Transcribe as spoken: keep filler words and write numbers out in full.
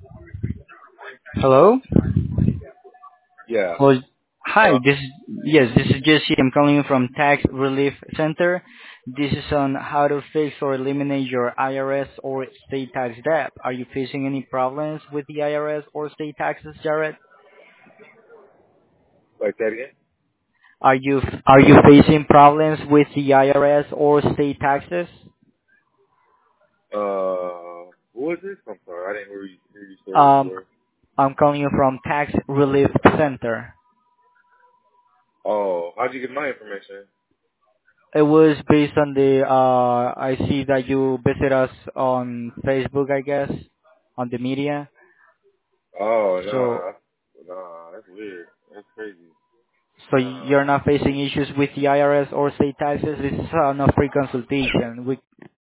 Hello? Yeah. Hello. Hi, Uh, this is, yes, this is Jesse. I'm calling you from Tax Relief Center. This is on how to fix or eliminate your I R S or state tax debt. Are you facing any problems with the I R S or state taxes, Jared? like that again? Are you are you facing problems with the I R S or state taxes? Uh, who is this? I'm sorry, I didn't hear you, hear you say who you Um, were. I'm calling you from Tax Relief Center. Oh, how'd you get my information? It was based on the, uh, I see that you visit us on Facebook, I guess, on the media. Oh, So, nah, nah, that's weird. That's crazy. so Nah. you're not facing issues with the I R S or state taxes. This is uh, not free consultation. We